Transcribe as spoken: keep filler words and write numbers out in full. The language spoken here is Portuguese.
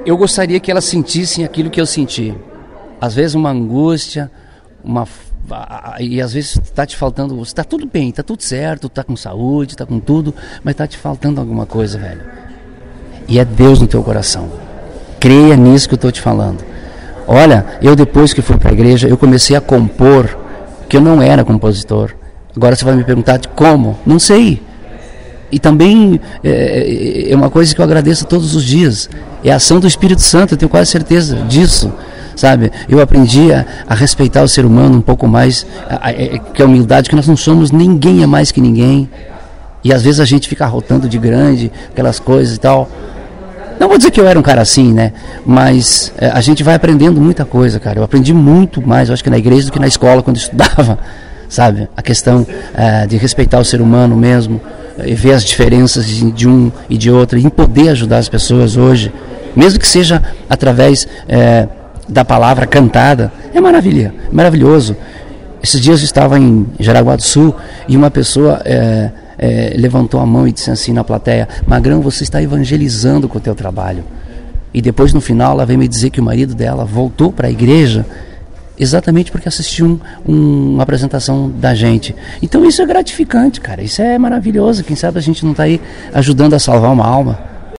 eu gostaria que elas sentissem aquilo que eu senti. Às vezes uma angústia, uma... e às vezes está te faltando, está tudo bem, está tudo certo, está com saúde, está com tudo, mas está te faltando alguma coisa, velho. E é Deus no teu coração. Creia nisso que eu estou te falando. Olha, eu depois que fui para a igreja, eu comecei a compor, que eu não era compositor. Agora você vai me perguntar de como? Não sei. E também é, é uma coisa que eu agradeço todos os dias. É a ação do Espírito Santo, eu tenho quase certeza disso. Sabe? Eu aprendi a, a respeitar o ser humano um pouco mais, a, a, a, que a humildade, que nós não somos, ninguém é mais que ninguém. E às vezes a gente fica arrotando de grande, aquelas coisas e tal. Não vou dizer que eu era um cara assim, né? Mas é, a gente vai aprendendo muita coisa, cara. Eu aprendi muito mais, eu acho que na igreja do que na escola quando eu estudava, sabe? A questão é, de respeitar o ser humano mesmo, e ver as diferenças de, de um e de outro, e poder ajudar as pessoas hoje, mesmo que seja através é, da palavra cantada, é maravilha, maravilhoso. Esses dias eu estava em Jaraguá do Sul e uma pessoa é, é, levantou a mão e disse assim na plateia: Magrão, você está evangelizando com o teu trabalho. E depois no final ela veio me dizer que o marido dela voltou para a igreja exatamente porque assistiu um, um, uma apresentação da gente. Então isso é gratificante, cara, isso é maravilhoso. Quem sabe a gente não está aí ajudando a salvar uma alma.